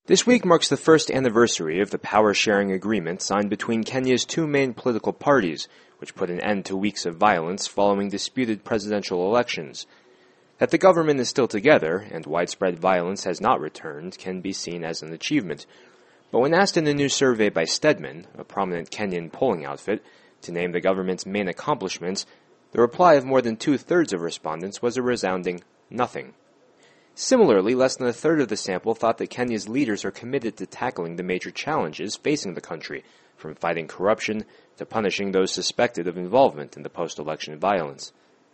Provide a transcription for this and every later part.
This week marks the first anniversary of the power-sharing agreement signed between Kenya's two main political parties, which put an end to weeks of violence following disputed presidential elections. That the government is still together and widespread violence has not returned can be seen as an achievement. But when asked in a new survey by Stedman, a prominent Kenyan polling outfit, to name the government's main accomplishments, the reply of more than two-thirds of respondents was a resounding nothing. Similarly, less than a third of the sample thought that Kenya's leaders are committed to tackling the major challenges facing the country, from fighting corruption to punishing those suspected of involvement in the post-election violence.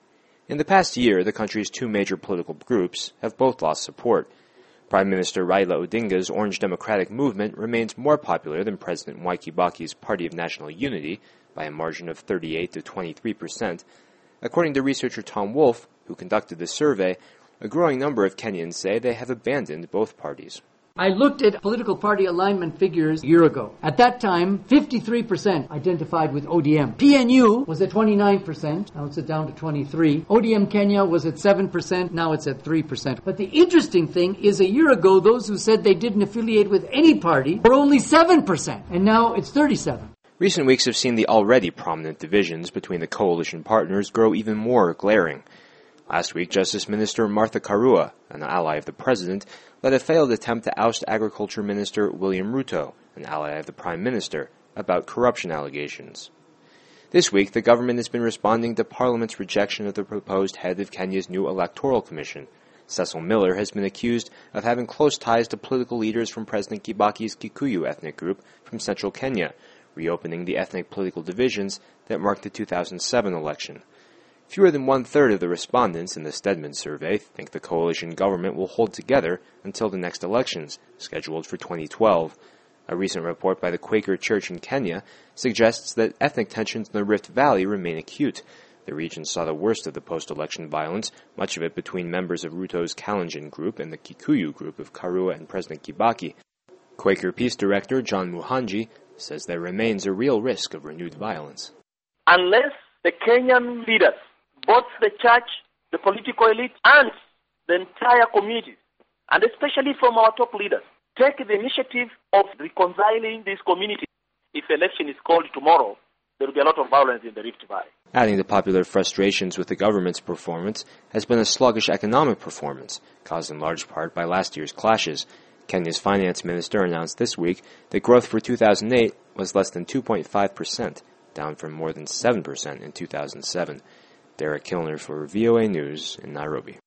In the past year, the country's two major political groups have both lost support. Prime Minister Raila Odinga's Orange Democratic Movement remains more popular than President Mwai Kibaki's Party of National Unity by a margin of 38 to 23%. According to researcher Tom Wolfe, who conducted the survey, a growing number of Kenyans say they have abandoned both parties. I looked at political party alignment figures a year ago. At that time, 53% identified with ODM. PNU was at 29%, now it's down to 23%. ODM Kenya was at 7%, now it's at 3%. But the interesting thing is a year ago, those who said they didn't affiliate with any party were only 7%, and now it's 37%. Recent weeks have seen the already prominent divisions between the coalition partners grow even more glaring. Last week, Justice Minister Martha Karua, an ally of the President, led a failed attempt to oust Agriculture Minister William Ruto, an ally of the Prime Minister, about corruption allegations. This week, the government has been responding to Parliament's rejection of the proposed head of Kenya's new Electoral Commission. Cecil Miller has been accused of having close ties to political leaders from President Kibaki's Kikuyu ethnic group from central Kenya, reopening the ethnic political divisions that marked the 2007 election. Fewer than one-third of the respondents in the Stedman survey think the coalition government will hold together until the next elections, scheduled for 2012. A recent report by the Quaker Church in Kenya suggests that ethnic tensions in the Rift Valley remain acute. The region saw the worst of the post-election violence, much of it between members of Ruto's Kalenjin group and the Kikuyu group of Karua and President Kibaki. Quaker Peace Director John Muhanji says there remains a real risk of renewed violence. Unless the Kenyan leaders, both the church, the political elite, and the entire community, and especially from our top leaders, take the initiative of reconciling this community. If election is called tomorrow, there will be a lot of violence in the Rift Valley. Adding to popular frustrations with the government's performance has been a sluggish economic performance, caused in large part by last year's clashes. Kenya's finance minister announced this week that growth for 2008 was less than 2.5%, down from more than 7% in 2007. Derek Kilner for VOA News in Nairobi.